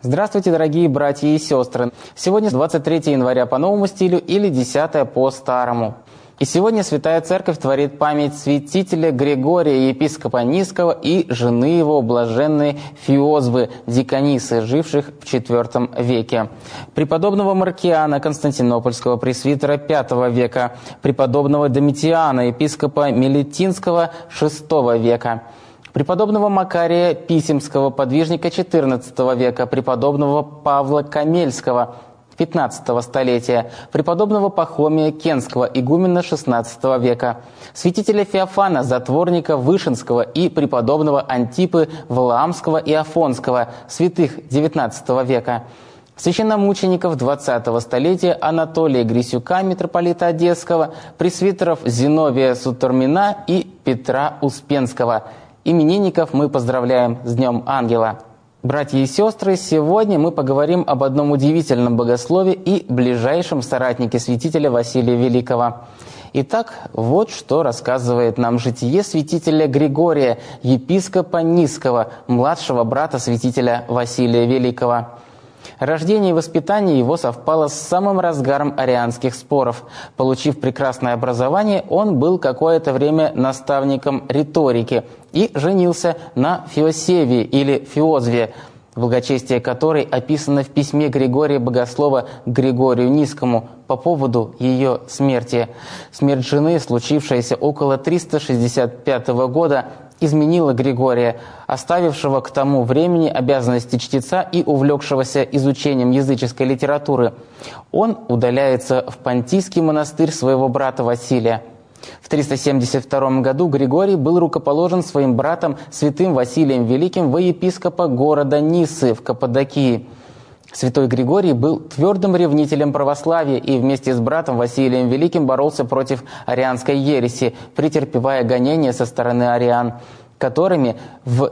Здравствуйте, дорогие братья и сестры! Сегодня 23 января по новому стилю или 10 по старому. И сегодня Святая Церковь творит память святителя Григория, епископа Нисского, и жены его, блаженной Феозвы, диконисы, живших в IV веке, преподобного Маркиана, константинопольского пресвитера V века, преподобного Домитиана, епископа Мелитинского VI века, преподобного Макария Писемского, подвижника XIV века, преподобного Павла Камельского, XV столетия, преподобного Пахомия Кенского, игумена XVI века, святителя Феофана, затворника Вышинского и преподобного Антипы Валаамского и Афонского, святых XIX века, священномучеников XX столетия Анатолия Грисюка, митрополита Одесского, пресвитеров Зиновия Сутормина и Петра Успенского. Именинников мы поздравляем с Днем Ангела. Братья и сестры, сегодня мы поговорим об одном удивительном богослове и ближайшем соратнике святителя Василия Великого. Итак, вот что рассказывает нам житие святителя Григория, епископа Нисского, младшего брата святителя Василия Великого. Рождение и воспитание его совпало с самым разгаром арианских споров. Получив прекрасное образование, он был какое-то время наставником риторики и женился на Феосевии или Феозве, благочестие которой описано в письме Григория Богослова к Григорию Нисскому по поводу ее смерти. Смерть жены, случившаяся около 365 года, изменила Григория, оставившего к тому времени обязанности чтеца и увлекшегося изучением языческой литературы. Он удаляется в Понтийский монастырь своего брата Василия. В 372 году Григорий был рукоположен своим братом святым Василием Великим во епископа города Ниссы в Каппадокии. Святой Григорий был твердым ревнителем православия и вместе с братом Василием Великим боролся против арианской ереси, претерпевая гонения со стороны ариан, которыми в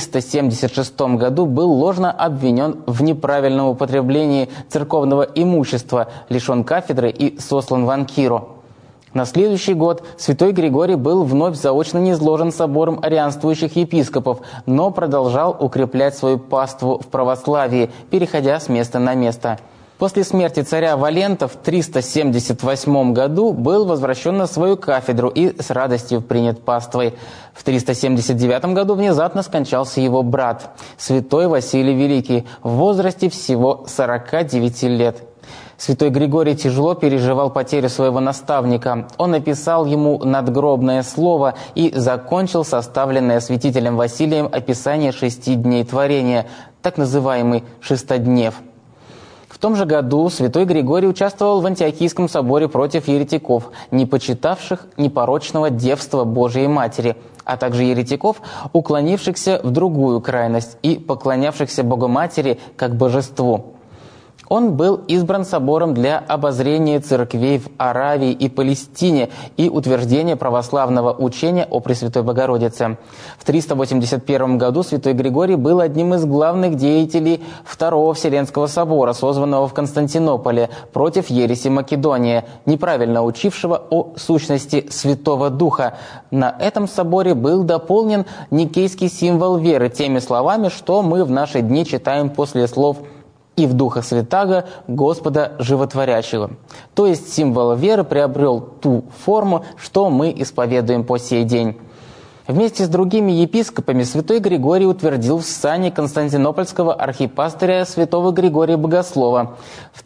376 году был ложно обвинен в неправильном употреблении церковного имущества, лишен кафедры и сослан в Анкиру. На следующий год святой Григорий был вновь заочно низложен собором арианствующих епископов, но продолжал укреплять свою паству в православии, переходя с места на место. После смерти царя Валента в 378 году был возвращен на свою кафедру и с радостью принят паствой. В 379 году внезапно скончался его брат, святой Василий Великий, в возрасте всего 49 лет. Святой Григорий тяжело переживал потерю своего наставника. Он написал ему надгробное слово и закончил составленное святителем Василием описание 6 дней творения, так называемый «Шестоднев». В том же году святой Григорий участвовал в Антиохийском соборе против еретиков, не почитавших непорочного девства Божией Матери, а также еретиков, уклонившихся в другую крайность и поклонявшихся Богоматери как божеству. Он был избран собором для обозрения церквей в Аравии и Палестине и утверждения православного учения о Пресвятой Богородице. В 381 году святой Григорий был одним из главных деятелей Второго Вселенского собора, созванного в Константинополе против ереси Македония, неправильно учившего о сущности Святого Духа. На этом соборе был дополнен никейский символ веры теми словами, что мы в наши дни читаем после слов «и в Духа Святаго Господа Животворящего». То есть символ веры приобрел ту форму, что мы исповедуем по сей день. Вместе с другими епископами святой Григорий утвердил в сане константинопольского архипастыря святого Григория Богослова. В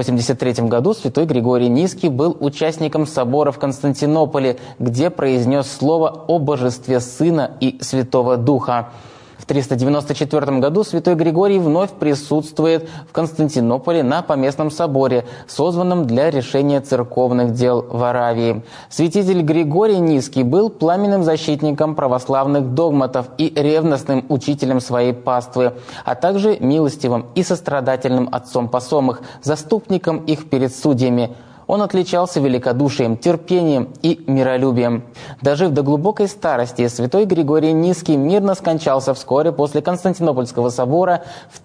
383 году святой Григорий Нисский был участником собора в Константинополе, где произнес слово о божестве Сына и Святого Духа. В 394 году святой Григорий вновь присутствует в Константинополе на поместном соборе, созванном для решения церковных дел в Аравии. Святитель Григорий Нисский был пламенным защитником православных догматов и ревностным учителем своей паствы, а также милостивым и сострадательным отцом посомых, заступником их перед судьями. Он отличался великодушием, терпением и миролюбием. Дожив до глубокой старости, святой Григорий Нисский мирно скончался вскоре после Константинопольского собора в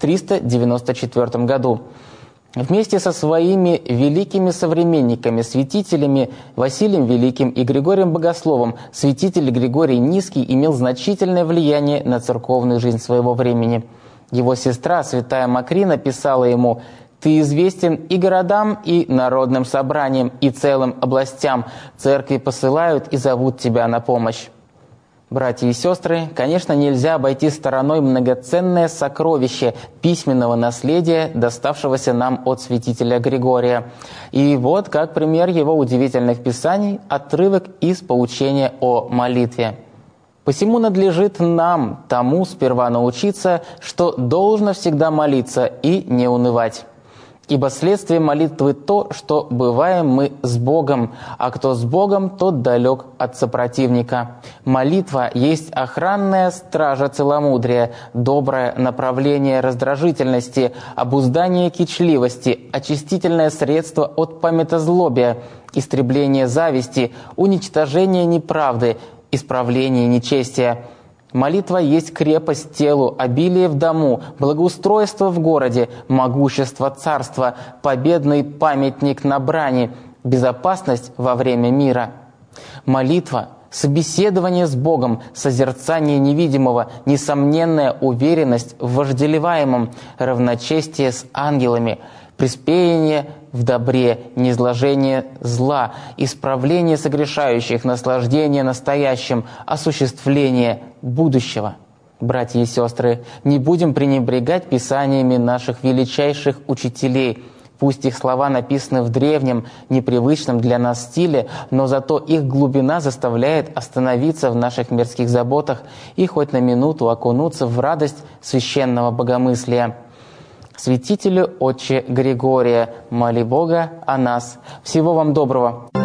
394 году. Вместе со своими великими современниками, святителями Василием Великим и Григорием Богословом, святитель Григорий Нисский имел значительное влияние на церковную жизнь своего времени. Его сестра, святая Макрина, писала ему: «Ты известен и городам, и народным собраниям, и целым областям. Церкви посылают и зовут тебя на помощь». Братья и сестры, конечно, нельзя обойти стороной многоценное сокровище письменного наследия, доставшегося нам от святителя Григория. И вот, как пример его удивительных писаний, отрывок из поучения о молитве. «Посему надлежит нам тому сперва научиться, что должно всегда молиться и не унывать. Ибо следствие молитвы то, что бываем мы с Богом, а кто с Богом, тот далек от сопротивника. Молитва есть охранная стража целомудрия, доброе направление раздражительности, обуздание кичливости, очистительное средство от памятозлобия, истребление зависти, уничтожение неправды, исправление нечестия. Молитва есть крепость телу, обилие в дому, благоустройство в городе, могущество царства, победный памятник на брани, безопасность во время мира. Молитва – собеседование с Богом, созерцание невидимого, несомненная уверенность в вожделеваемом, равночестие с ангелами, преуспеяние в добре, низложение зла, исправление согрешающих, наслаждение настоящим, осуществление будущего. Братья и сестры, не будем пренебрегать писаниями наших величайших учителей. Пусть их слова написаны в древнем, непривычном для нас стиле, но зато их глубина заставляет остановиться в наших мирских заботах и хоть на минуту окунуться в радость священного богомыслия. Святителю Отче Григория, моли Бога о нас. Всего вам доброго!